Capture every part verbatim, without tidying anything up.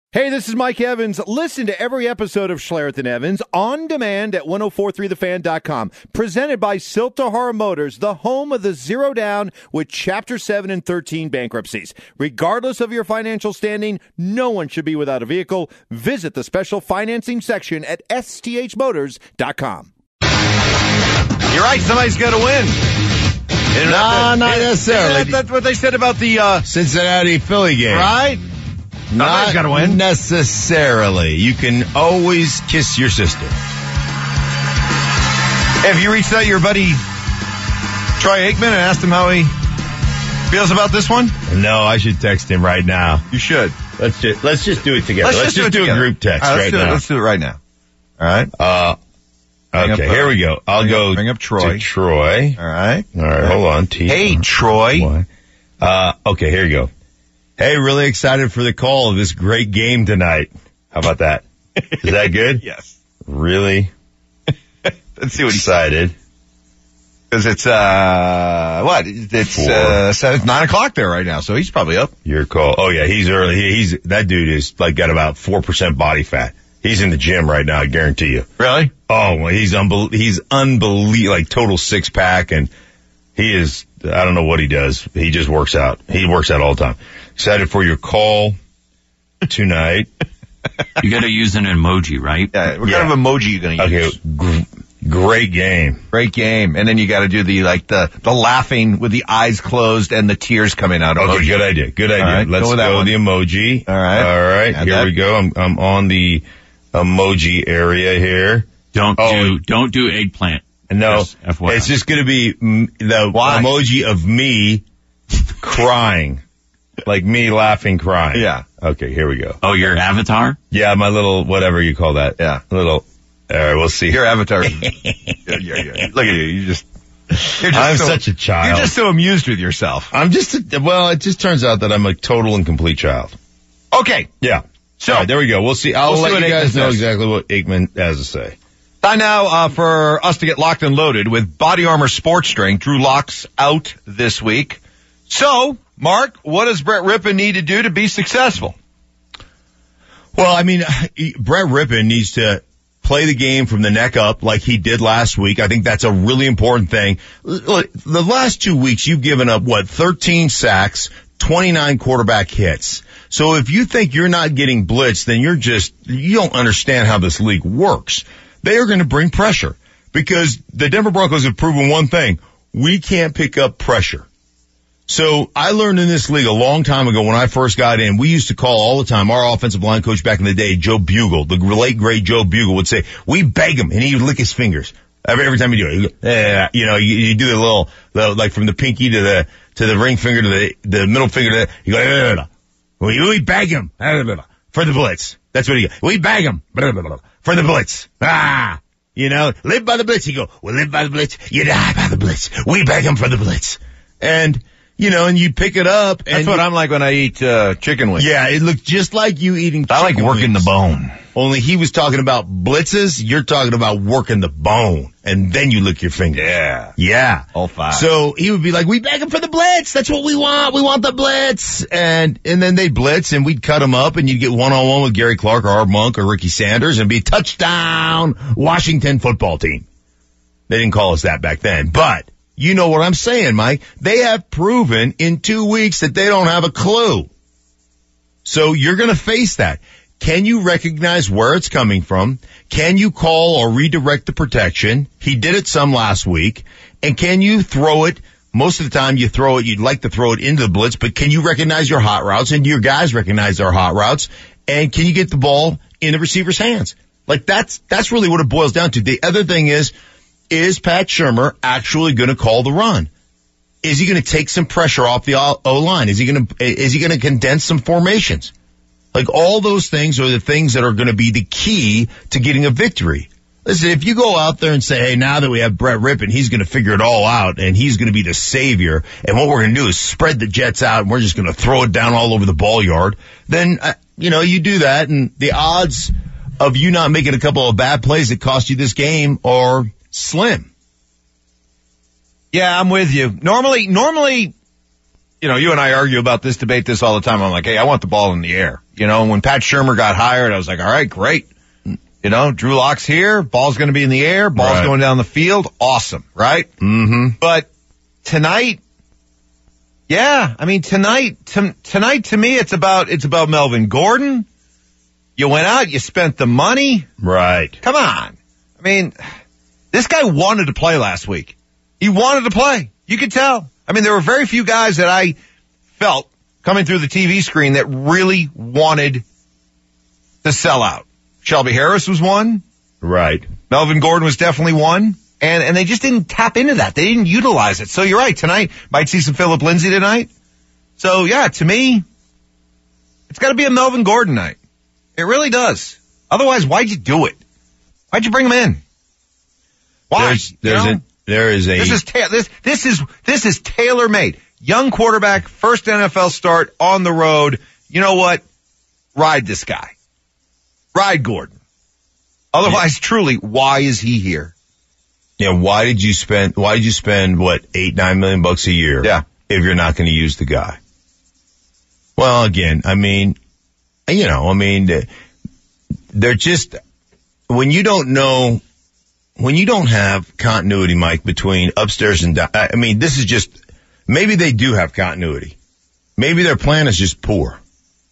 Hey, this is Mike Evans. Listen to every episode of Schlereth and Evans on demand at ten forty-three the fan dot com. Presented by Siltahara Motors, the home of the zero down with Chapter seven and thirteen bankruptcies. Regardless of your financial standing, no one should be without a vehicle. Visit the special financing section at S T H motors dot com. You're right. Somebody's got to win. No, not necessarily. That, that's what they said about the uh, Cincinnati-Philly game. Right? Not gotta win. necessarily. You can always kiss your sister. Have you reached out to your buddy Troy Aikman and asked him how he feels about this one? No, I should text him right now. You should. Let's just let's just do it together. Let's, Let's just, just do, do, it a group text All right, right let's do now. It. Let's do it right now. All right. Uh, Bring okay, up, uh, here we go. I'll bring go up, bring up Troy. to Troy. All right. All right, hold on. T- Hey, Troy. Uh, okay, here you go. Hey, really excited for the call of this great game tonight. How about that? Is that good? Yes. Really Let's see what he excited. Because it's, uh, what? It's, Four. uh, so it's nine o'clock there right now, so he's probably up. Your call. Oh yeah, he's early. He, he's, that dude is like got about four percent body fat. He's in the gym right now, I guarantee you. Really? Oh, well, he's unbel- he's unbelievable, like total six pack, and he is, I don't know what he does. He just works out. He works out all the time. Excited for your call tonight. You got to use an emoji, right? Yeah. What Yeah. kind of emoji are you going to Okay, use? gr- great game. Great game. And then you got to do the, like, the, the laughing with the eyes closed and the tears coming out. Okay, emoji. good idea. Good idea. All right, Let's go go, with that one. the emoji. All right. All right. Add Here that. we go. I'm I'm on the emoji area here. Don't Oh, do don't do eggplant. No, Just F Y I. it's just going to be mm, the Why? emoji of me crying. Like me laughing, crying. Yeah. Okay, here we go. Oh, your avatar? Yeah, my little, whatever you call that. Yeah. Little, all right, we'll see. Your avatar. yeah, yeah, yeah. Look at you. You just, you're just I'm so, such a child. You're just so amused with yourself. I'm just, a, well, it just turns out that I'm a total and complete child. Okay. Yeah. So, All right, there we go. We'll see. I'll We'll see let what you guys Aikman know says. exactly what Aikman has to say. Time now uh, for us to get locked and loaded with Body Armor Sports Drink. Drew Locke's out this week. So, Mark, what does Brett Rippon need to do to be successful? Well, I mean, he- Brett Rippon needs to play the game from the neck up like he did last week. I think that's a really important thing. Look, the last two weeks you've given up, what, thirteen sacks, twenty-nine quarterback hits. So if you think you're not getting blitzed, then you're just, you don't understand how this league works. They are going to bring pressure because the Denver Broncos have proven one thing. We can't pick up pressure. So I learned in this league a long time ago when I first got in, we used to call all the time, our offensive line coach back in the day, Joe Bugle, the late great Joe Bugle would say, we beg him, and he would lick his fingers. Every, every time you do it, you, go, eh, you know, you, you do the little, the, like from the pinky to the, to the ring finger to the, the middle finger to the, you go, eh, eh, eh. We, we beg him eh, eh, eh, for the blitz. That's what he goes. We beg him eh, eh, eh, for the blitz. Ah, you know, live by the blitz. You go, we live by the blitz. You die by the blitz. We beg him for the blitz. And, you know, and you pick it up. And That's what you, I'm like when I eat uh, chicken wings. Yeah, it looked just like you eating I like chicken working wings. the bone. Only he was talking about blitzes, you're talking about working the bone, and then you lick your finger. Yeah. Yeah. All five. So he would be like, we beg him for the blitz. That's what we want. We want the blitz. And and then they'd blitz, and we'd cut him up, and you'd get one-on-one with Gary Clark or Art Monk or Ricky Sanders, and be touchdown Washington football team. They didn't call us that back then, but you know what I'm saying, Mike. They have proven in two weeks that they don't have a clue. So you're going to face that. Can you recognize where it's coming from? Can you call or redirect the protection? He did it some last week. And can you throw it? Most of the time you throw it, you'd like to throw it into the blitz, but can you recognize your hot routes and your guys recognize their hot routes? And can you get the ball in the receiver's hands? Like that's, that's really what it boils down to. The other thing is, is Pat Shurmur actually going to call the run? Is he going to take some pressure off the O-line? Is he going to, is he going to condense some formations? Like all those things are the things that are going to be the key to getting a victory. Listen, if you go out there and say, hey, now that we have Brett Rippon, he's going to figure it all out and he's going to be the savior. And what we're going to do is spread the Jets out and we're just going to throw it down all over the ball yard. Then, uh, you know, you do that and the odds of you not making a couple of bad plays that cost you this game are slim. Yeah, I'm with you. Normally, normally you know, you and I argue about this, debate this all the time. I'm like, hey, I want the ball in the air. You know, when Pat Shurmur got hired, I was like, all right, great. You know, Drew Lock's here. Ball's going to be in the air. Ball's right. going down the field. Awesome, right? Mm-hmm. But tonight, yeah, I mean, tonight, t- tonight to me, it's about, it's about Melvin Gordon. You went out, you spent the money. Right. Come on. I mean, this guy wanted to play last week. He wanted to play. You could tell. I mean, there were very few guys that I felt coming through the T V screen that really wanted to sell out. Shelby Harris was one. Right. Melvin Gordon was definitely one. And, and they just didn't tap into that. They didn't utilize it. So you're right. Tonight, might see some Phillip Lindsay tonight. So yeah, to me, it's got to be a Melvin Gordon night. It really does. Otherwise, why'd you do it? Why'd you bring him in? Why? There's, there's you know? a, there is a, this is, ta- this, this is, this is tailor-made. Young quarterback, first N F L start on the road. You know what? Ride this guy. Ride Gordon. Otherwise, yeah. truly, why is he here? Yeah, why did you spend, why did you spend, what, eight, nine million bucks a year? Yeah. If you're not going to use the guy? Well, again, I mean, you know, I mean, they're just, when you don't know, when you don't have continuity, Mike, between upstairs and down, I mean, this is just, maybe they do have continuity. Maybe their plan is just poor.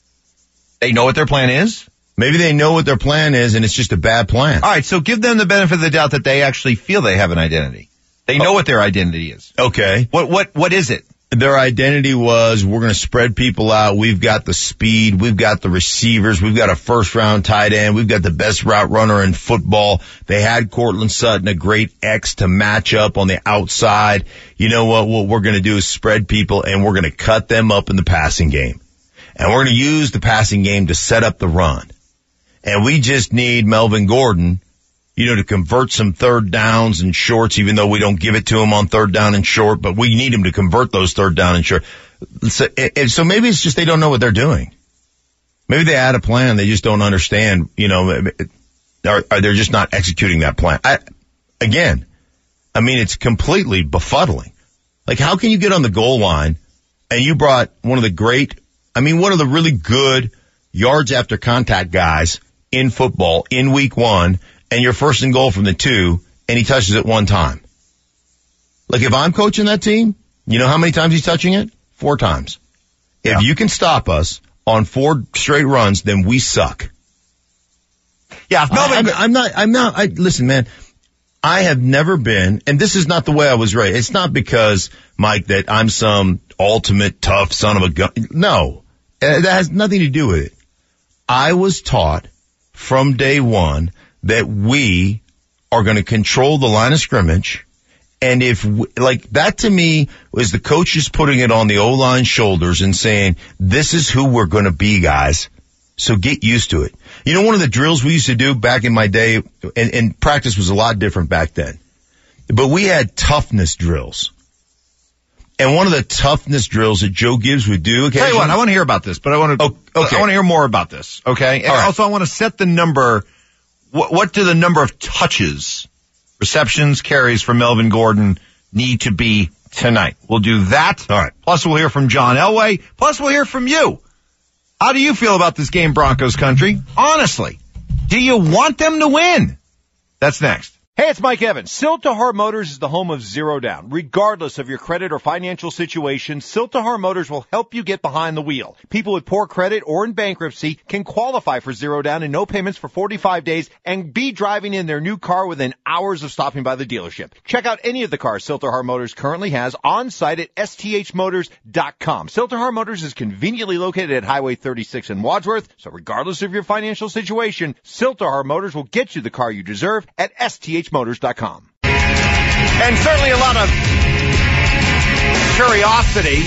They know what their plan is? Maybe they know what their plan is and it's just a bad plan. All right, so give them the benefit of the doubt that they actually feel they have an identity. They know oh. what their identity is. Okay. What, what, what is it? Their identity was, we're going to spread people out. We've got the speed. We've got the receivers. We've got a first round tight end. We've got the best route runner in football. They had Cortland Sutton, a great X to match up on the outside. You know what? What we're going to do is spread people and we're going to cut them up in the passing game. And we're going to use the passing game to set up the run. And we just need Melvin Gordon, you know, to convert some third downs and shorts, even though we don't give it to him on third down and short, but we need him to convert those third down and short. So, so maybe it's just they don't know what they're doing. Maybe they had a plan. They just don't understand, you know, or, or they're just not executing that plan. I, again, I mean, it's completely befuddling. Like, how can you get on the goal line and you brought one of the great, I mean, one of the really good yards after contact guys in football in week one, and you're first and goal from the two, and he touches it one time. Like, if I'm coaching that team, you know how many times he's touching it? Four times. Yeah. If you can stop us on four straight runs, then we suck. Yeah, if Melvin, I, I'm, I'm not, I'm not, I, listen, man, I have never been, and this is not the way I was raised. It's not because, Mike, that I'm some ultimate tough son of a gun. No, that has nothing to do with it. I was taught from day one that we are going to control the line of scrimmage. And if, we, like, that to me was the coaches putting it on the O-line shoulders and saying, this is who we're going to be, guys. So get used to it. You know, one of the drills we used to do back in my day, and, and practice was a lot different back then, but we had toughness drills. And one of the toughness drills that Joe Gibbs would do occasionally. Tell you what, I want to hear about this, but I want to, oh, okay. I want to hear more about this, okay? And right. also I want to set the number, what, what do the number of touches, receptions, carries for Melvin Gordon need to be tonight? We'll do that. All right. Plus we'll hear from John Elway. Plus we'll hear from you. How do you feel about this game, Broncos country? Honestly, do you want them to win? That's next. Hey, it's Mike Evans. Siltahar Motors is the home of Zero Down. Regardless of your credit or financial situation, Siltahar Motors will help you get behind the wheel. People with poor credit or in bankruptcy can qualify for Zero Down and no payments for forty-five days and be driving in their new car within hours of stopping by the dealership. Check out any of the cars Siltahar Motors currently has on site at S T H motors dot com. Siltahar Motors is conveniently located at Highway thirty-six in Wadsworth, so regardless of your financial situation, Siltahar Motors will get you the car you deserve at S T H motors dot com. And certainly a lot of curiosity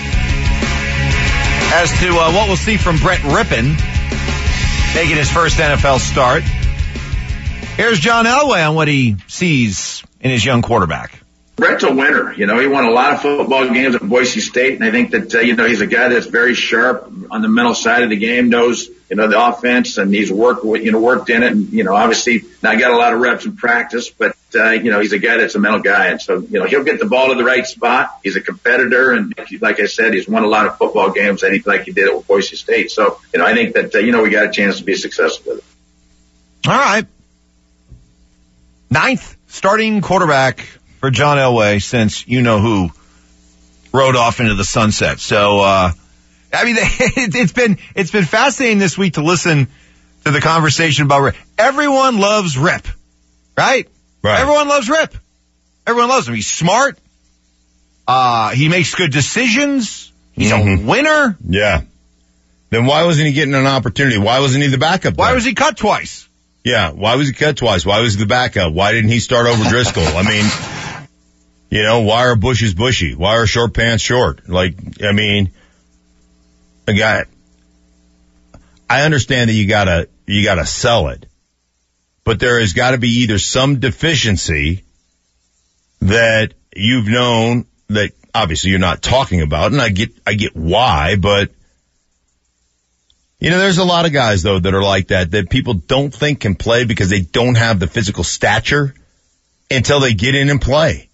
as to uh, what we'll see from Brett Rypien making his first N F L start. Here's John Elway on what he sees in his young quarterback. Brett's a winner. You know, he won a lot of football games at Boise State, and I think that, uh, you know, he's a guy that's very sharp on the mental side of the game, knows, you know, the offense, and he's worked, you know, worked in it, and, you know, obviously not got a lot of reps in practice, but uh, you know, he's a guy that's a mental guy. And so, you know, he'll get the ball to the right spot. He's a competitor. And like I said, he's won a lot of football games that he, like he did at Boise State. So, you know, I think that, uh, you know, we got a chance to be successful with it. All right. Ninth starting quarterback for John Elway since you know who rode off into the sunset. So, uh, I mean, it's been, it's been fascinating this week to listen to the conversation about Rip. Everyone loves Rip, right? Right. Everyone loves Rip. Everyone loves him. He's smart. Uh, he makes good decisions. He's Mm-hmm. a winner. Yeah. Then why wasn't he getting an opportunity? Why wasn't he the backup? Why then? was he cut twice? Yeah. Why was he cut twice? Why was he the backup? Why didn't he start over Driscoll? I mean, you know, why are bushes bushy? Why are short pants short? Like, I mean, I got, I understand that you gotta, you gotta sell it, but there has got to be either some deficiency that you've known that obviously you're not talking about, and I get, I get why, but you know, there's a lot of guys though that are like that, that people don't think can play because they don't have the physical stature until they get in and play.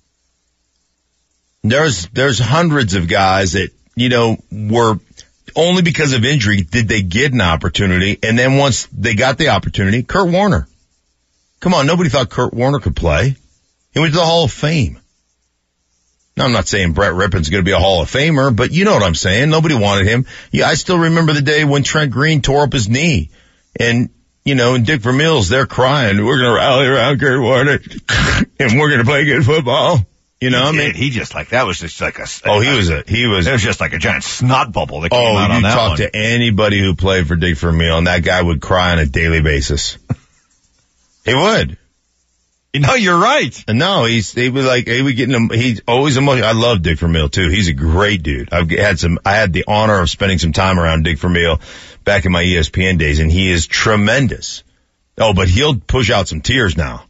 There's, there's hundreds of guys that, you know, were only because of injury did they get an opportunity. And then once they got the opportunity, Kurt Warner. Come on. Nobody thought Kurt Warner could play. He went to the Hall of Fame. Now, I'm not saying Brett Rippon's going to be a Hall of Famer, but you know what I'm saying. Nobody wanted him. Yeah, I still remember the day when Trent Green tore up his knee. And, you know, and Dick Vermeil's there crying, we're going to rally around Kurt Warner, and we're going to play good football. You know, He I mean, did. he just like, that was just like a, oh, he was a, he was, it was just like a giant snot bubble that came oh, out you on that talk one. to anybody who played for Dick Vermeil, and that guy would cry on a daily basis. He would. No, you're right. And no, he's, he was like, he would get him, he's always emotional. I love Dick Vermeil too. He's a great dude. I've had some, I had the honor of spending some time around Dick Vermeil back in my E S P N days, and he is tremendous. Oh, but he'll push out some tears now.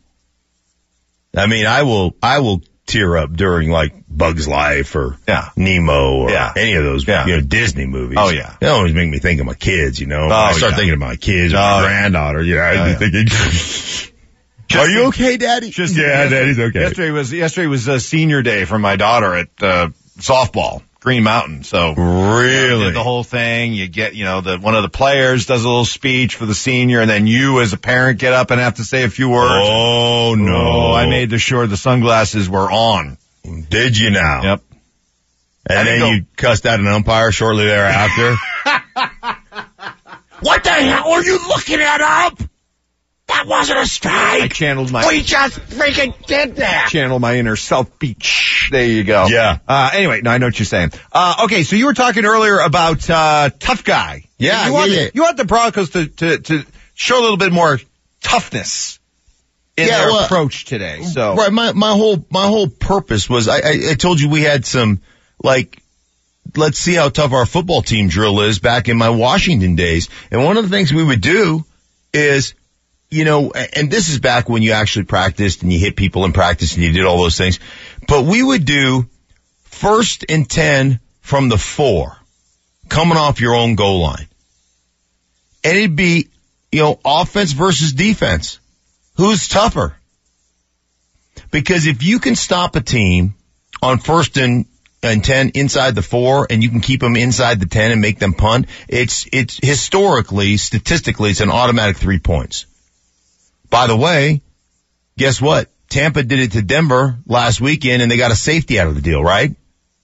I mean, I will, I will tear up during like Bug's Life or Yeah. Nemo or Yeah. any of those, Yeah. you know, Disney movies. Oh, yeah. They always make me think of my kids, you know. Oh, I start yeah. thinking of my kids or Oh, my yeah. granddaughter, you know, I'd Oh, be yeah. thinking, are you okay, Daddy? Just yeah, Daddy's okay. Yesterday was yesterday was uh, senior day for my daughter at uh, softball, Green Mountain. So Really? did the whole thing. You get, you know, the one of the players does a little speech for the senior, and then you as a parent get up and have to say a few words. Oh, no. Oh, I made sure the sunglasses were on. Did you now? Yep. And Had to then go- you cussed out an umpire shortly thereafter. What the hell are you looking at up? That wasn't a I strike. channeled my We just freaking did that. channel my inner South Beach. There you go. Yeah. Uh, anyway, no, I know what you're saying. Uh, okay, so you were talking earlier about, uh, tough guy. Yeah, you want, yeah, yeah. You want the Broncos to, to, to show a little bit more toughness in Yeah, their well, approach today. So, Right, my, my whole, my whole purpose was, I, I, I told you we had some, like, let's see how tough our football team drill is back in my Washington days. And one of the things we would do is, you know, and this is back when you actually practiced and you hit people in practice and you did all those things. But we would do first and ten from the four, coming off your own goal line. And it'd be, you know, offense versus defense. Who's tougher? Because if you can stop a team on first and, and ten inside the four, and you can keep them inside the ten and make them punt, it's, it's historically, statistically, it's an automatic three points. By the way, guess what? Tampa did it to Denver last weekend, and they got a safety out of the deal, right?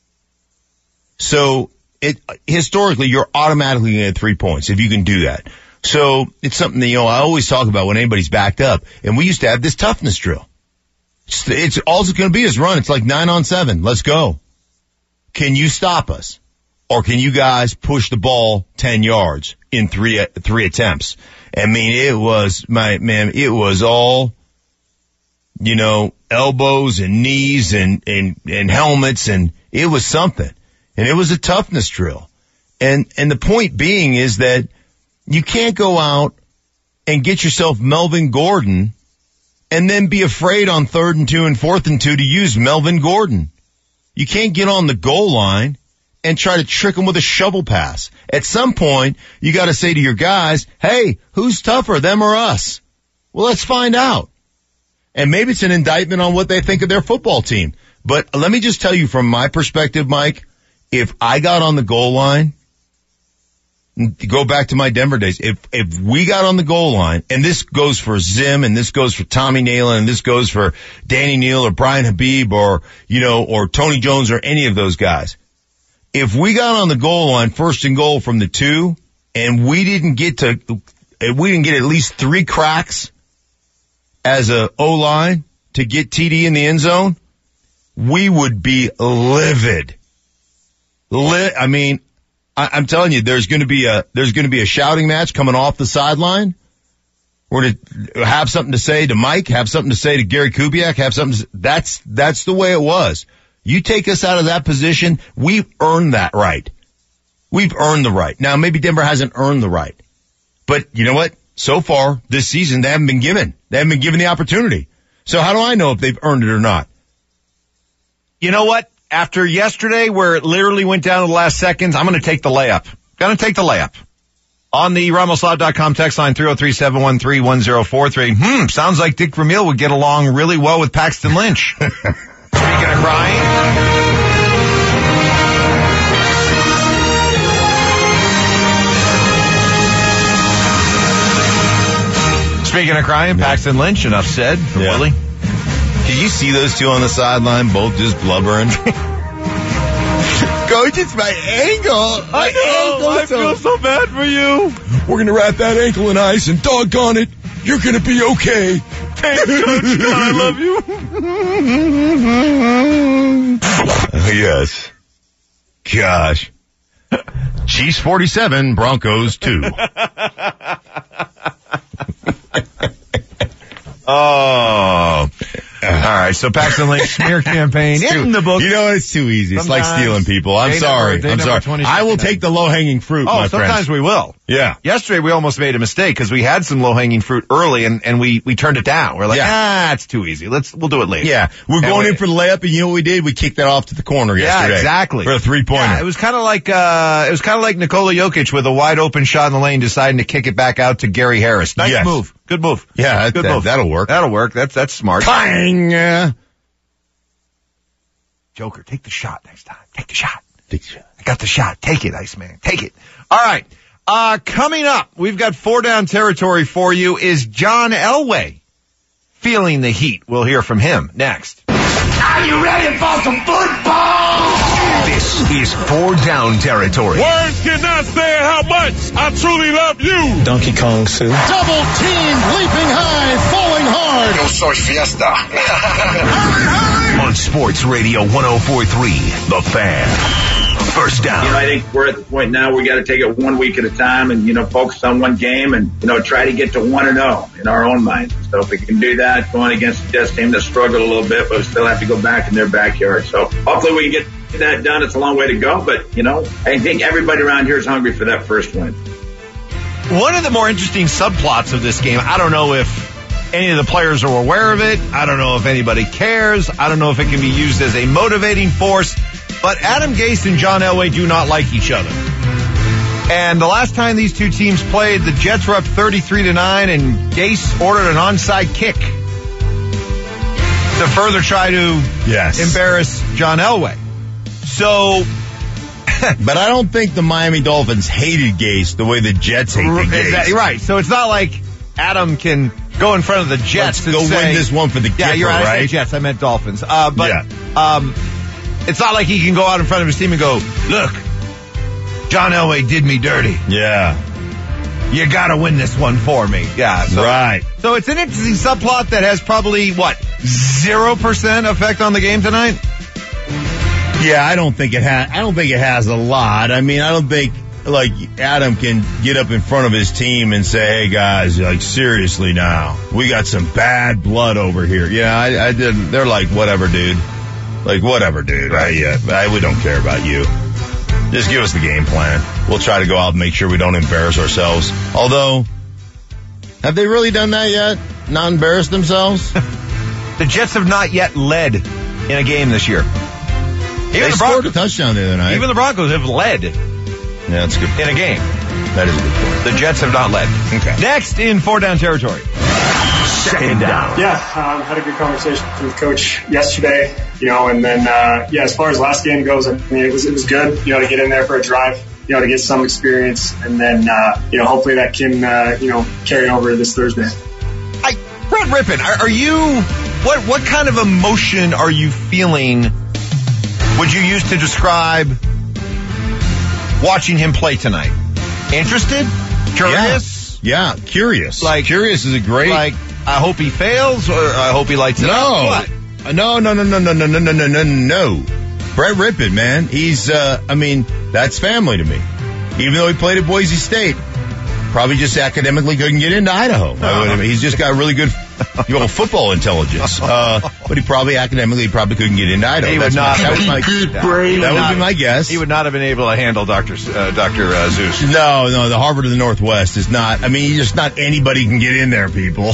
So it, historically, you're automatically going to get three points if you can do that. So it's something that, you know, I always talk about when anybody's backed up. And we used to have this toughness drill. It's, it's all it's going to be is run. It's like nine on seven. Let's go. Can you stop us? Or can you guys push the ball ten yards in three, three attempts? I mean, it was, my man, it was all, you know, elbows and knees and, and, and helmets, and it was something. And it was a toughness drill. And, and the point being is that you can't go out and get yourself Melvin Gordon and then be afraid on third and two and fourth and two to use Melvin Gordon. You can't get on the goal line and try to trick them with a shovel pass. At some point, you got to say to your guys, hey, who's tougher, them or us? Well, let's find out. And maybe it's an indictment on what they think of their football team. But let me just tell you from my perspective, Mike, if I got on the goal line, go back to my Denver days, if if we got on the goal line, and this goes for Zim, and this goes for Tommy Nalen, and this goes for Danny Neal or Brian Habib or, you know, or Tony Jones or any of those guys, if we got on the goal line first and goal from the two, and we didn't get to, we didn't get at least three cracks as a O-line to get T D in the end zone, we would be livid. Li- I mean, I- I'm telling you, there's going to be a there's going to be a shouting match coming off the sideline. We're going to have something to say to Mike, have something to say to Gary Kubiak, have something. To say. That's that's the way it was. You take us out of that position, we've earned that right. We've earned the right. Now, maybe Denver hasn't earned the right, but you know what? So far this season, they haven't been given. They haven't been given the opportunity. So how do I know if they've earned it or not? You know what? After yesterday, where it literally went down to the last seconds, I'm going to take the layup. Going to take the layup. On the Ramos Law dot com text line, three oh three, seven one three, one oh four three. Hmm, sounds like Dick Vermeil would get along really well with Paxton Lynch. Speaking of crying. Speaking of crying, Paxton Lynch, enough said for Yeah. Willie. Did you see those two on the sideline, both just blubbering? Coach, it's my ankle. My ankle. feel so bad for you. We're going to wrap that ankle in ice, and doggone it, you're going to be okay. Thanks, Coach. I love you. Oh, yes. Gosh. Chiefs forty-seven, Broncos two. Oh. All right, so Paxton Lynch smear campaign It's in too- the book. You know, it's too easy. It's like Sometimes. stealing people. I'm Day sorry. number- day I'm number sorry. twenty I will sixty-nine. take the low-hanging fruit, Oh, my sometimes friends. we will. Yeah. Yesterday we almost made a mistake because we had some low-hanging fruit early and, and we, we turned it down. We're like, Yeah. ah, it's too easy. Let's, we'll do it later. Yeah. We're And going we- in for the layup, and you know what we did? We kicked that off to the corner Yeah, yesterday. exactly. For a three-pointer. Yeah, it was kind of like, uh, it was kind of like Nikola Jokic with a wide open shot in the lane deciding to kick it back out to Gary Harris. Nice Yes. move. Good move. Yeah, that- Good that- move. that'll work. That'll work. That's, that's smart. Bang! Uh, Joker, take the shot next time. Take the shot. I got the shot. Take it, Iceman. Take it. All right. Uh, coming up, we've got four down territory for you. Is John Elway feeling the heat? We'll hear from him next. Are you ready for some football? This is four down territory. Words cannot say how much I truly love you. Donkey Kong Sue. Double team, leaping high, falling hard. Yo soy fiesta. On Sports Radio one oh four point three, The Fan. First down. You know, I think we're at the point now we got to take it one week at a time and, you know, focus on one game and, you know, try to get to one and oh in our own minds. So if we can do that, going against the Jets team that struggled a little bit, but we still have to go back in their backyard. So hopefully we can get that done. It's a long way to go, but, you know, I think everybody around here is hungry for that first win. One of the more interesting subplots of this game, I don't know if any of the players are aware of it. I don't know if anybody cares. I don't know if it can be used as a motivating force. But Adam Gase and John Elway do not like each other. And the last time these two teams played, the Jets were up thirty-three to nine, and Gase ordered an onside kick to further try to yes. embarrass John Elway. So, but I don't think the Miami Dolphins hated Gase the way the Jets hate the Gase. Exactly right. So it's not like Adam can go in front of the Jets Let's and go say, win this one for the yeah, Gipper, you're right. I right? said Jets. I meant Dolphins. Uh, but Yeah. um, it's not like he can go out in front of his team and go, look, John Elway did me dirty. Yeah. You got to win this one for me. Yeah. So, Right. So it's an interesting subplot that has probably what zero percent effect on the game tonight. Yeah, I don't think it has. I don't think it has a lot. I mean, I don't think like Adam can get up in front of his team and say, "Hey guys, like seriously now, we got some bad blood over here." Yeah, I, I did. They're like, "Whatever, dude. Like, whatever, dude. I, yeah, I, we don't care about you. Just give us the game plan. We'll try to go out and make sure we don't embarrass ourselves." Although, have they really done that yet? Not embarrassed themselves? The Jets have not yet led in a game this year. Even They the scored a Broncos, touchdown the other night. even the Broncos have led yeah, that's a good. in a game. That is a good point. The Jets have not led. Okay. Next in four down territory. Second down. Yeah, um, had a good conversation with Coach yesterday, you know, and then, uh, yeah, as far as last game goes, I mean, it was, it was good, you know, to get in there for a drive, you know, to get some experience, and then, uh, you know, hopefully that can, uh, you know, carry over this Thursday. I, Brett Rypien, are, are you, what, what kind of emotion are you feeling, would you use to describe watching him play tonight? Interested? Curious? Yeah, yeah, curious. Like, curious is a great. Like, I hope he fails, or I hope he lights it no. up. What? No, no, no, no, no, no, no, no, no, no, no. Brett Rypien, man. He's, uh, I mean, that's family to me. Even though he played at Boise State, probably just academically couldn't get into Idaho. I mean, he's just got really good, you know, football intelligence. Uh, but he probably academically probably couldn't get into Idaho. He That's would not. My, that was my, good that, brain. that would not, be my guess. He would not have been able to handle Doctor Uh, Doctor Uh, Zeus. No, no, the Harvard of the Northwest is not. I mean, just not anybody can get in there, people.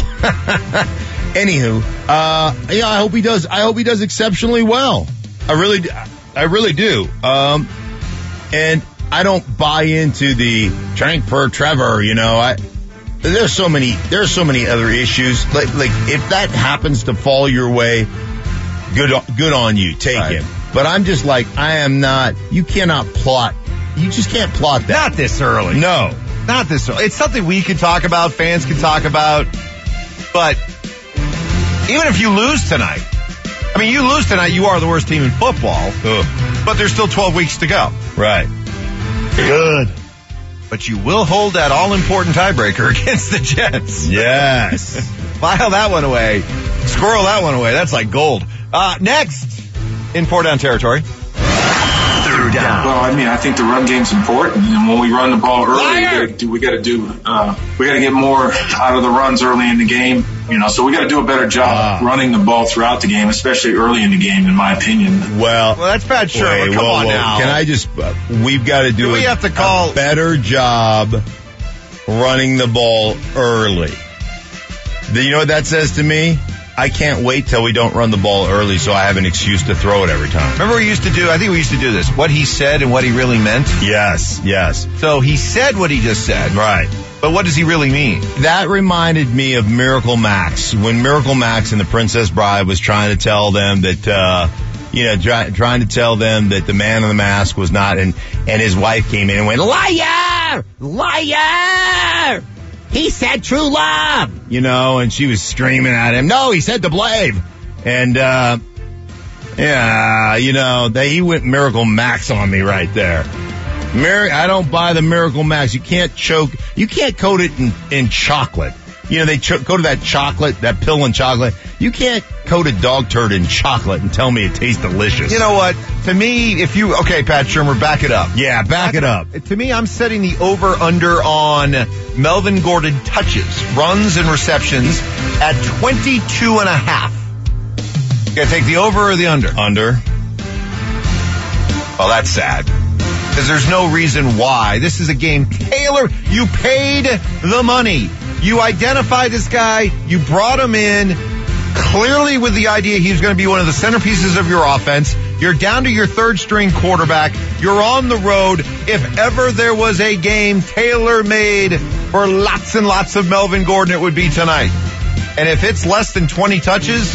Anywho, uh, yeah, I hope he does. I hope he does exceptionally well. I really, I really do. Um, and I don't buy into the Trank for Trevor. You know, I. There's so many, there's so many other issues. Like, like if that happens to fall your way, good, good on you. Take right. him. But I'm just like, I am not. You cannot plot. You just can't plot that. Not this early. No, not this early. It's something we can talk about, fans can talk about. But even if you lose tonight, I mean, you lose tonight, you are the worst team in football. Ugh. But there's still twelve weeks to go. Right. Good. But you will hold that all-important tiebreaker against the Jets. Yes. File that one away. Squirrel that one away. That's like gold. Uh, next, in four-down territory. Third down. Well, I mean, I think the run game's important, and when we run the ball early, we gotta do, we got to do, uh, we got to get more out of the runs early in the game. You know, so we got to do a better job uh, running the ball throughout the game, especially early in the game, in my opinion. Well, well that's bad, sure. Wait, Come whoa, on whoa. now. Can I just? Uh, we've got to do, do we a, have to call a better job running the ball early. Do you know what that says to me? I can't wait till we don't run the ball early, so I have an excuse to throw it every time. Remember we used to do, I think we used to do this, what he said and what he really meant? Yes, yes. So he said what he just said. Right. But what does he really mean? That reminded me of Miracle Max. When Miracle Max and the Princess Bride was trying to tell them that, uh, you know, try, trying to tell them that the man in the mask was not, and, and his wife came in and went, liar! Liar! He said true love! You know, and she was screaming at him, no, he said to Blave. And, uh, yeah, you know, they, he went Miracle Max on me right there. Mir- I don't buy the Miracle Max. You can't choke, you can't coat it in, in chocolate. You know, they ch- coated that chocolate, that pill in chocolate. You can't coat a dog turd in chocolate and tell me it tastes delicious. You know what? To me, if you, okay, Pat Shermer, back it up. Yeah, back, back it up. To me, I'm setting the over-under on Melvin Gordon touches, runs, and receptions at twenty-two and a half. You gotta take the over or the under? Under. Well, that's sad. Because there's no reason why. This is a game Taylor, you paid the money. You identified this guy. You brought him in clearly with the idea he was going to be one of the centerpieces of your offense. You're down to your third string quarterback. You're on the road. If ever there was a game Taylor made for lots and lots of Melvin Gordon, it would be tonight. And if it's less than twenty touches,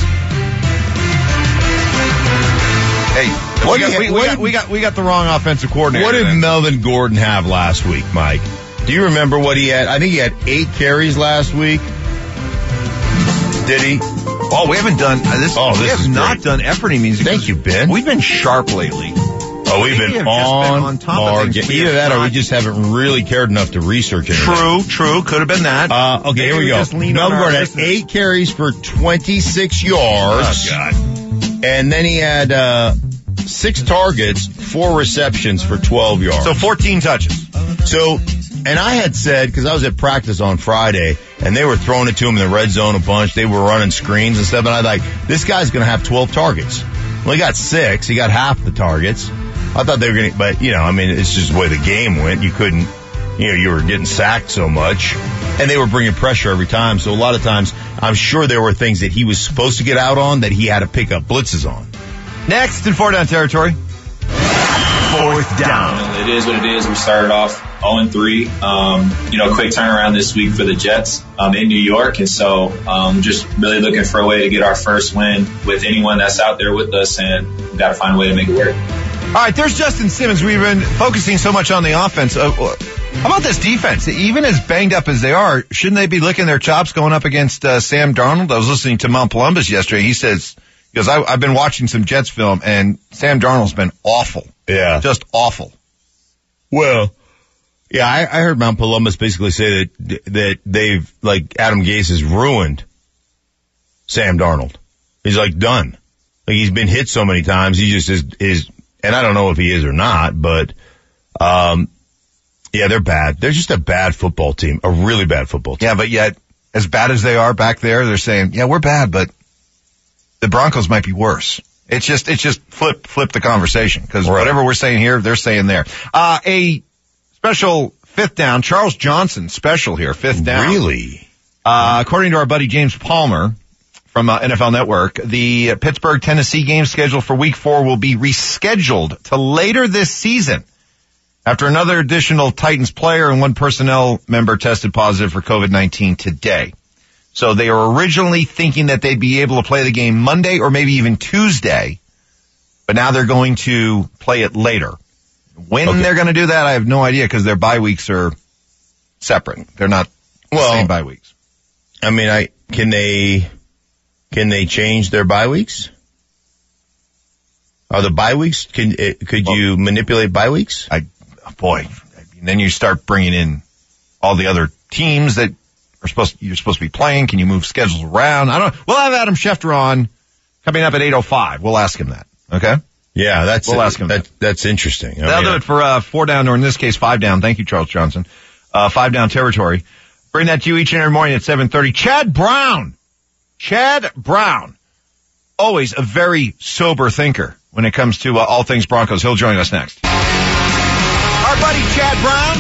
hey, we got, we, we, got, we got we got the wrong offensive coordinator. What did then. Melvin Gordon have last week, Mike? Do you remember what he had? I think he had eight carries last week. Did he? Oh, we haven't done uh, this. Oh, we this have is not great. done efforting means. Thank you, Ben. We've been sharp lately. Oh, we've been we on, been on top our of things. game. Either that or we just haven't really cared enough to research it. True, true. Could have been that. Uh, okay, Maybe here we, we go. just leaned Melvin on our Gordon had listeners. eight carries for twenty-six yards. Oh, God. And then he had uh, six targets, four receptions for twelve yards. So fourteen touches. So, and I had said, because I was at practice on Friday, and they were throwing it to him in the red zone a bunch. They were running screens and stuff, and I was like, this guy's going to have twelve targets. Well, he got six. He got half the targets. I thought they were going to, but, you know, I mean, it's just the way the game went. You couldn't, you know, you were getting sacked so much. And they were bringing pressure every time. So a lot of times, I'm sure there were things that he was supposed to get out on that he had to pick up blitzes on. Next in four down territory. Fourth down. It is what it is. We started off oh and three. Um, you know, quick turnaround this week for the Jets um, in New York. And so um, just really looking for a way to get our first win with anyone that's out there with us, and we've got to find a way to make it work. All right, there's Justin Simmons. We've been focusing so much on the offense. Uh, how about this defense? Even as banged up as they are, shouldn't they be licking their chops going up against uh, Sam Darnold? I was listening to Mount Columbus yesterday. He says, because I, I've been watching some Jets film, and Sam Darnold's been awful. Yeah. Just awful. Well, yeah, I, I heard Mount Columbus basically say that that they've, like, Adam Gase has ruined Sam Darnold. He's, like, done. Like, he's been hit so many times, he just is, is and I don't know if he is or not, but, um, yeah, they're bad. They're just a bad football team, a really bad football team. Yeah, but yet, as bad as they are back there, they're saying, yeah, we're bad, but the Broncos might be worse. It's just, it's just flip, flip the conversation, because right. whatever we're saying here, they're saying there. Uh, a special fifth down, Charles Johnson special here, fifth down. Really? Uh, according to our buddy James Palmer from uh, N F L Network, the Pittsburgh, Tennessee game scheduled for week four will be rescheduled to later this season after another additional Titans player and one personnel member tested positive for covid nineteen today. So they were originally thinking that they'd be able to play the game Monday or maybe even Tuesday, but now they're going to play it later. When okay. they're going to do that, I have no idea, because their bye weeks are separate. They're not the well, same bye weeks. I mean, I can they can they change their bye weeks? Are the bye weeks? Can could well, you manipulate bye weeks? I boy, and then you start bringing in all the other teams that are supposed you're supposed to be playing. Can you move schedules around? I don't. We'll have Adam Schefter on coming up at eight oh five. We'll ask him that. Okay. Yeah, that's we'll ask him that, that. That's interesting. I That'll mean, do it for uh, four down, or in this case five down. Thank you, Charles Johnson. Uh, five down territory. Bring that to you each and every morning at seven thirty. Chad Brown. Chad Brown. Always a very sober thinker when it comes to uh, all things Broncos. He'll join us next. Our buddy Chad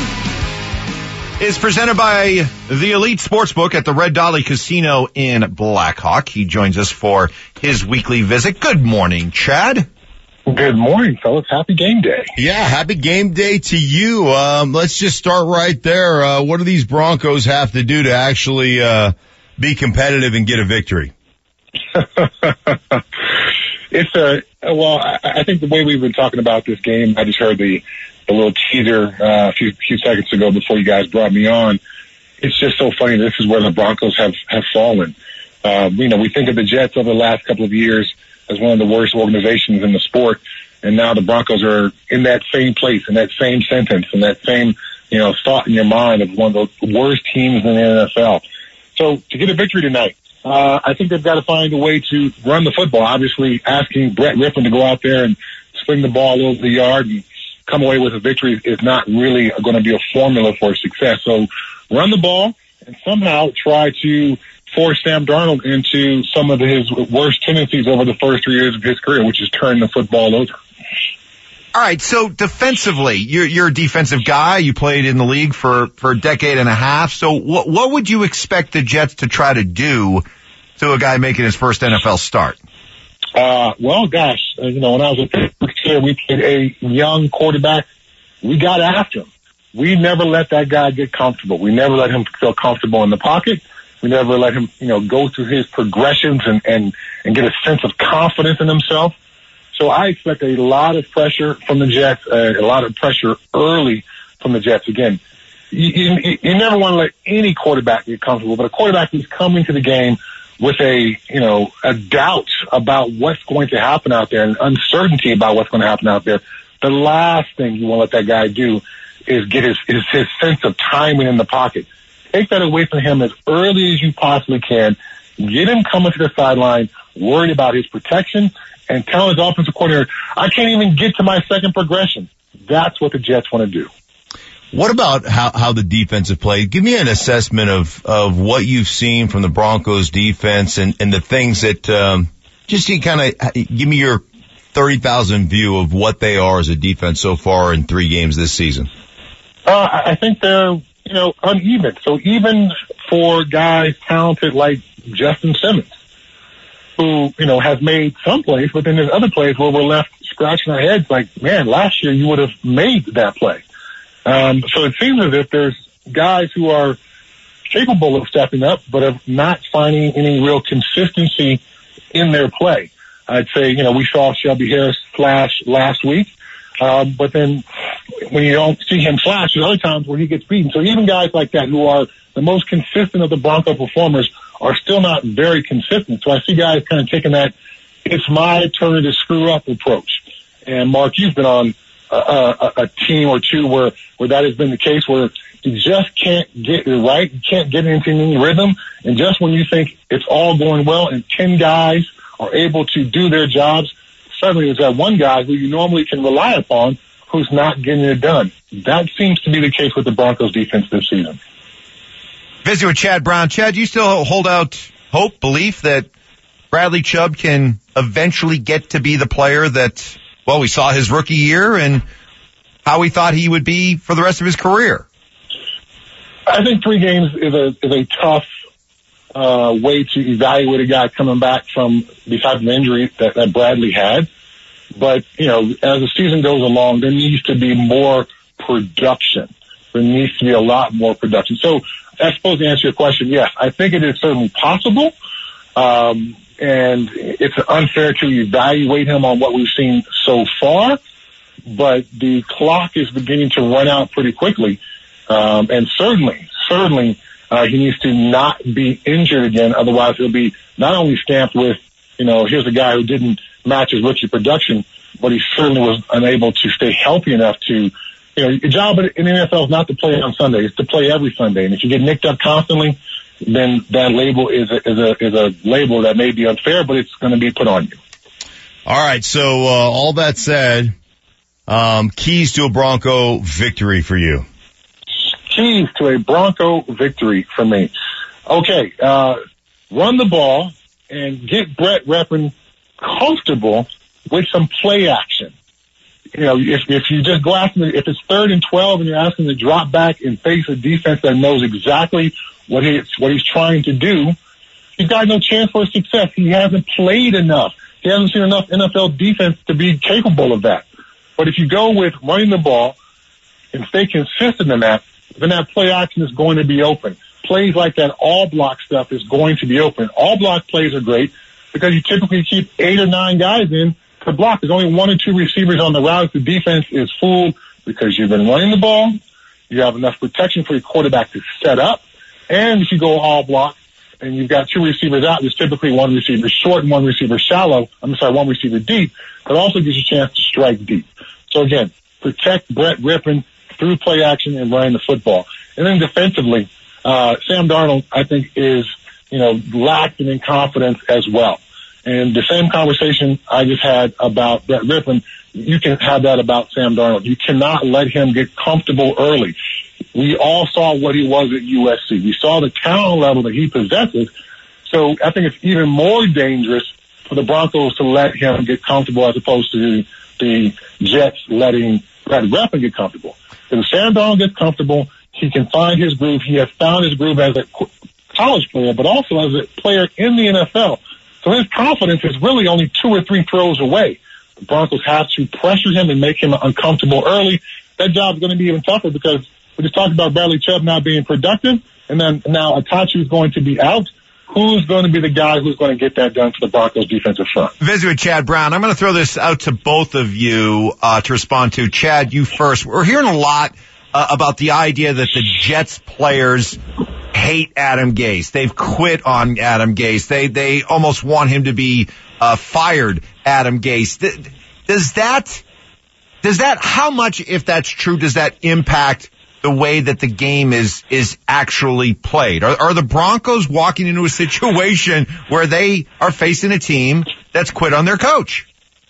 Brown is presented by the Elite Sportsbook at the Red Dolly Casino in Blackhawk. He joins us for his weekly visit. Good morning, Chad. Good morning, fellas. Happy game day. Yeah, happy game day to you. Um, let's just start right there. Uh, what do these Broncos have to do to actually uh, be competitive and get a victory? It's a well. I, I think the way we've been talking about this game, I just heard the the little teaser uh, a few few seconds ago before you guys brought me on. It's just so funny. This is where the Broncos have have fallen. Uh, you know, we think of the Jets over the last couple of years as one of the worst organizations in the sport, and now the Broncos are in that same place, in that same sentence, in that same, you know, thought in your mind of one of the worst teams in the N F L. So to get a victory tonight, uh, I think they've got to find a way to run the football. Obviously, asking Brett Rippon to go out there and swing the ball over the yard and come away with a victory is not really going to be a formula for success. So run the ball and somehow try to force Sam Darnold into some of his worst tendencies over the first three years of his career, which is turning the football over. All right, so defensively, you're, you're a defensive guy. You played in the league for, for a decade and a half. So what, what would you expect the Jets to try to do to a guy making his first N F L start? Uh, well, gosh, uh, you know, when I was a kid, we played a young quarterback. We got after him. We never let that guy get comfortable. We never let him feel comfortable in the pocket. We never let him, you know, go through his progressions and, and, and get a sense of confidence in himself. So I expect a lot of pressure from the Jets, uh, a lot of pressure early from the Jets. Again, you, you, you never want to let any quarterback get comfortable, but a quarterback who's coming to the game with a, you know, a doubt about what's going to happen out there and uncertainty about what's going to happen out there, the last thing you want to let that guy do is get his, his, his sense of timing in the pocket. Take that away from him as early as you possibly can. Get him coming to the sideline, worried about his protection, and tell his offensive coordinator, I can't even get to my second progression. That's what the Jets want to do. What about how, how the defensive play? Give me an assessment of, of what you've seen from the Broncos defense and, and the things that, um, just to kind of give me your thirty thousand view of what they are as a defense so far in three games this season. Uh, I think they're, you know, uneven. So even for guys talented like Justin Simmons, who, you know, has made some plays, but then there's other plays where we're left scratching our heads like, man, last year you would have made that play. Um, so it seems as if there's guys who are capable of stepping up, but of not finding any real consistency in their play. I'd say, you know, we saw Shelby Harris flash last week, um, but then when you don't see him flash, there's other times where he gets beaten. So even guys like that who are the most consistent of the Bronco performers are still not very consistent. So I see guys kind of taking that it's my turn to screw up approach. And Mark, you've been on a, a, a team or two where, where that has been the case, where you just can't get it right. You can't get into any rhythm. And just when you think it's all going well and ten guys are able to do their jobs, suddenly there's that one guy who you normally can rely upon who's not getting it done. That seems to be the case with the Broncos defense this season. Visit with Chad Brown. Chad, you still hold out hope, belief that Bradley Chubb can eventually get to be the player that, well, we saw his rookie year and how we thought he would be for the rest of his career? I think three games is a is a tough uh, way to evaluate a guy coming back from the type of injury that, that Bradley had. But, you know, as the season goes along, there needs to be more production. There needs to be a lot more production. So I suppose to answer your question, yes, I think it is certainly possible. Um, and it's unfair to evaluate him on what we've seen so far. But the clock is beginning to run out pretty quickly. Um, and certainly, certainly, uh, he needs to not be injured again. Otherwise, he'll be not only stamped with, you know, here's a guy who didn't match his rookie production, but he certainly was unable to stay healthy enough to, you know, your job in the N F L is not to play on Sunday. It's to play every Sunday. And if you get nicked up constantly, then that label is a, is a, is a label that may be unfair, but it's going to be put on you. All right. So, uh, all that said, um, keys to a Bronco victory for you. Keys to a Bronco victory for me. Okay, uh, run the ball and get Brett Rypien comfortable with some play action. You know, if, if you just go after him, if it's third and twelve and you're asking him to drop back and face a defense that knows exactly what he's, what he's trying to do, he's got no chance for success. He hasn't played enough. He hasn't seen enough N F L defense to be capable of that. But if you go with running the ball and stay consistent in that, then that play action is going to be open. Plays like that all block stuff is going to be open. All block plays are great because you typically keep eight or nine guys in to block. There's only one or two receivers on the route. The defense is fooled because you've been running the ball. You have enough protection for your quarterback to set up. And if you go all block and you've got two receivers out, there's typically one receiver short and one receiver shallow. I'm sorry, one receiver deep. That also gives you a chance to strike deep. So again, protect Brett Rypien through play action and running the football. And then defensively, uh, Sam Darnold, I think, is, you know, lacking in confidence as well. And the same conversation I just had about Brett Rypien, you can have that about Sam Darnold. You cannot let him get comfortable early. We all saw what he was at U S C. We saw the talent level that he possesses. So I think it's even more dangerous for the Broncos to let him get comfortable as opposed to the Jets letting Brett Rypien get comfortable. If Sam Darnold gets comfortable, he can find his groove. He has found his groove as a college player, but also as a player in the N F L. So his confidence is really only two or three throws away. The Broncos have to pressure him and make him uncomfortable early. That job is going to be even tougher because we just talked about Bradley Chubb not being productive, and then now Atachi is going to be out. Who's going to be the guy who's going to get that done for the Broncos defensive front? Visit with Chad Brown. I'm going to throw this out to both of you uh, to respond to. Chad, you first. We're hearing a lot uh, about the idea that the Jets players hate Adam Gase. They've quit on Adam Gase. They they almost want him to be uh, fired, Adam Gase. Does that, does that, how much, if that's true, does that impact the way that the game is is actually played? Are, are the Broncos walking into a situation where they are facing a team that's quit on their coach?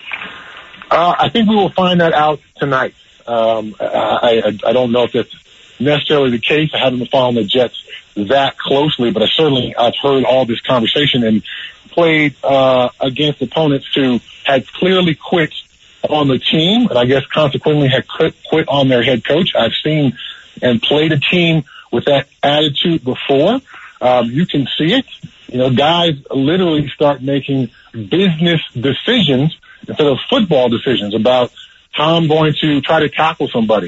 Uh, I think we will find that out tonight. Um, I, I, I don't know if that's necessarily the case. I haven't been following the Jets that closely, but I certainly I've heard all this conversation and played uh, against opponents who had clearly quit on the team, and I guess consequently had quit, quit on their head coach. I've seen and played a team with that attitude before. Um, you can see it. You know, guys literally start making business decisions instead of football decisions about how I'm going to try to tackle somebody,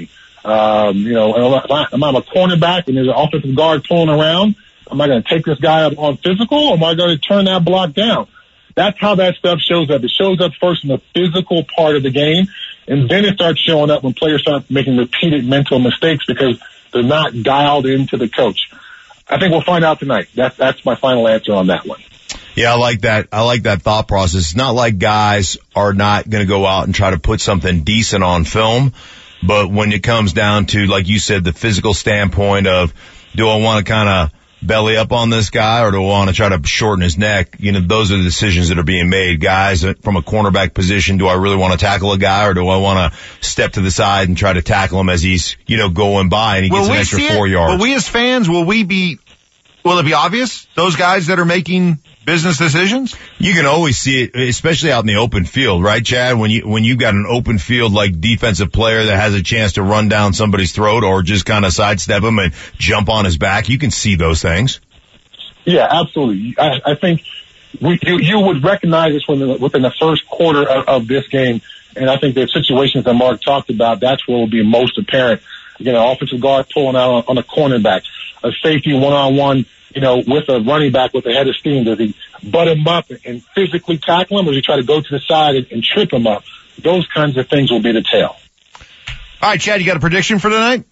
Um, you know, if I, am I a cornerback and there's an offensive guard pulling around? Am I going to take this guy up on physical, or am I going to turn that block down? That's how that stuff shows up. It shows up first in the physical part of the game, and then it starts showing up when players start making repeated mental mistakes because they're not dialed into the coach. I think we'll find out tonight. That's, that's my final answer on that one. Yeah, I like that. I like that thought process. It's not like guys are not going to go out and try to put something decent on film, but when it comes down to, like you said, the physical standpoint of, do I want to kind of belly up on this guy or do I want to try to shorten his neck? You know, those are the decisions that are being made. Guys, from a cornerback position, do I really want to tackle a guy or do I want to step to the side and try to tackle him as he's, you know, going by and he gets an extra four yards? Will we as fans, will we be, will it be obvious? Those guys that are making business decisions? You can always see it, especially out in the open field, right, Chad? When you, when you've got an open field like defensive player that has a chance to run down somebody's throat or just kind of sidestep him and jump on his back, you can see those things. Yeah, absolutely. I, I think we, you, you would recognize this within, within the first quarter of, of this game. And I think the situations that Mark talked about, that's where will be most apparent. Again, an offensive guard pulling out on, on a cornerback, a safety one-on-one, you know, with a running back with a head of steam. Does he butt him up and physically tackle him, or does he try to go to the side and, and trip him up? Those kinds of things will be the tell. All right, Chad, you got a prediction for tonight?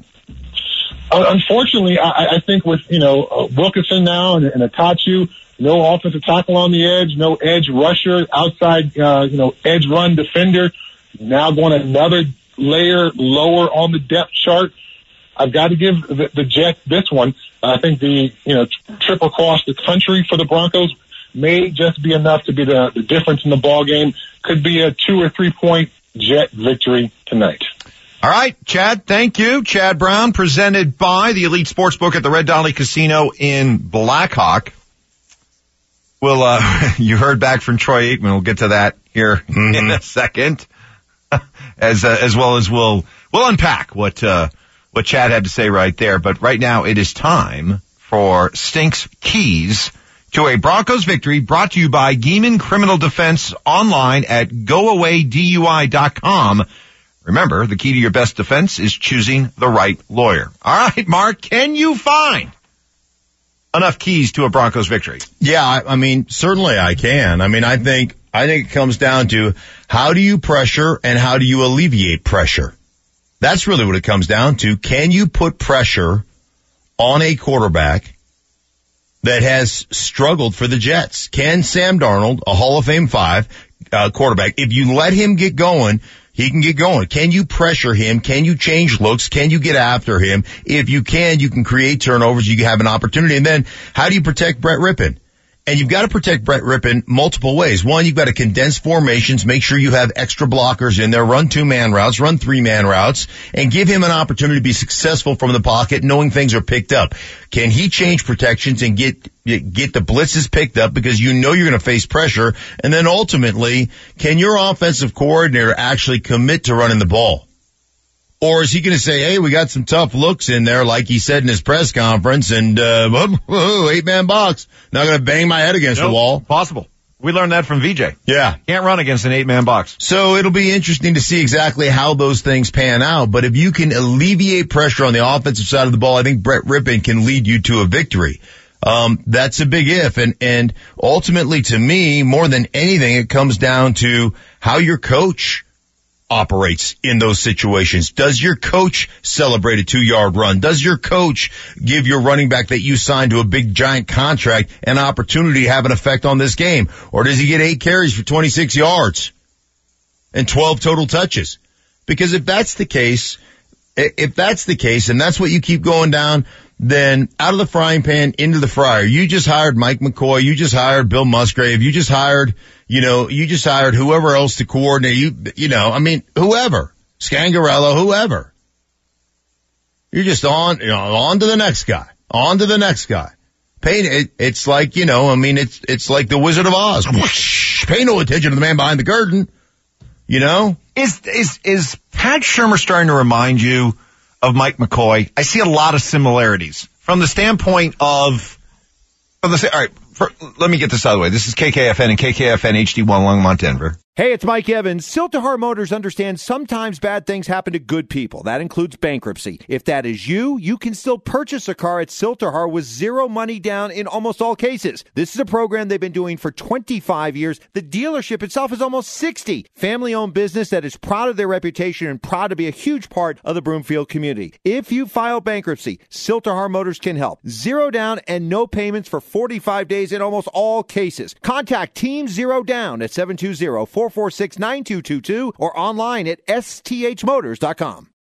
Uh, unfortunately, I, I think with, you know, uh, Wilkinson now and, and Atachu, no offensive tackle on the edge, no edge rusher, outside, uh, you know, edge run defender, now going another layer lower on the depth chart. I've got to give the, the Jets this one. I think the, you know, trip across the country for the Broncos may just be enough to be the, the difference in the ball game. Could be a two or three point Jet victory tonight. All right, Chad, thank you. Chad Brown, presented by the Elite Sportsbook at the Red Dolly Casino in Blackhawk. Well, uh, you heard back from Troy Aikman. We'll get to that here mm-hmm. in a second, as uh, as well as we'll we'll unpack what uh, what Chad had to say right there. But right now, it is time for Stink's Keys to a Broncos victory, brought to you by Gehman Criminal Defense, online at go away D U I dot com. Remember, the key to your best defense is choosing the right lawyer. All right, Mark, can you find enough keys to a Broncos victory? Yeah, I, I mean, certainly I can. I mean, I think, I think it comes down to how do you pressure and how do you alleviate pressure? That's really what it comes down to. Can you put pressure on a quarterback that has struggled for the Jets? Can Sam Darnold, a Hall of Fame five uh, quarterback, if you let him get going, he can get going. Can you pressure him? Can you change looks? Can you get after him? If you can, you can create turnovers. You can have an opportunity. And then how do you protect Brett Rippon? And you've got to protect Brett Rippon multiple ways. One, you've got to condense formations, make sure you have extra blockers in there, run two-man routes, run three-man routes, and give him an opportunity to be successful from the pocket, knowing things are picked up. Can he change protections and get get the blitzes picked up because you know you're going to face pressure? And then ultimately, can your offensive coordinator actually commit to running the ball? Or is he going to say, hey, we got some tough looks in there, like he said in his press conference, and uh, whoa, whoa, eight-man box. Not going to bang my head against nope, the wall. Possible. We learned that from V J. Yeah. Can't run against an eight-man box. So it'll be interesting to see exactly how those things pan out. But if you can alleviate pressure on the offensive side of the ball, I think Brett Rippon can lead you to a victory. Um, that's a big if. And, and ultimately, to me, more than anything, it comes down to how your coach operates in those situations. Does your coach celebrate a two-yard run? Does your coach give your running back that you signed to a big giant contract an opportunity to have an effect on this game? Or does he get eight carries for twenty-six yards and twelve total touches? Because if that's the case, if that's the case, and that's what you keep going down, then out of the frying pan into the fryer. You just hired Mike McCoy. You just hired Bill Musgrave. You just hired, you know, you just hired whoever else to coordinate. You, you know, I mean, whoever. Scangarello, whoever. You're just on, you know, on to the next guy. On to the next guy. Pay, it, it's like, you know, I mean, it's, it's like the Wizard of Oz. Whoosh, pay no attention to the man behind the curtain. You know? Is, is, is Pat Shurmur starting to remind you of Mike McCoy? I see a lot of similarities from the standpoint of, from the, all right, for, let me get this out of the way. This is K K F N and K K F N H D one Longmont, Denver. Hey, it's Mike Evans. Siltahar Motors understands sometimes bad things happen to good people. That includes bankruptcy. If that is you, you can still purchase a car at Siltahar with zero money down in almost all cases. This is a program they've been doing for twenty-five years. The dealership itself is almost sixty. Family-owned business that is proud of their reputation and proud to be a huge part of the Broomfield community. If you file bankruptcy, Siltahar Motors can help. Zero down and no payments for forty-five days in almost all cases. Contact Team Zero Down at seven two zero, four four six, nine two two two or online at S T H motors dot com.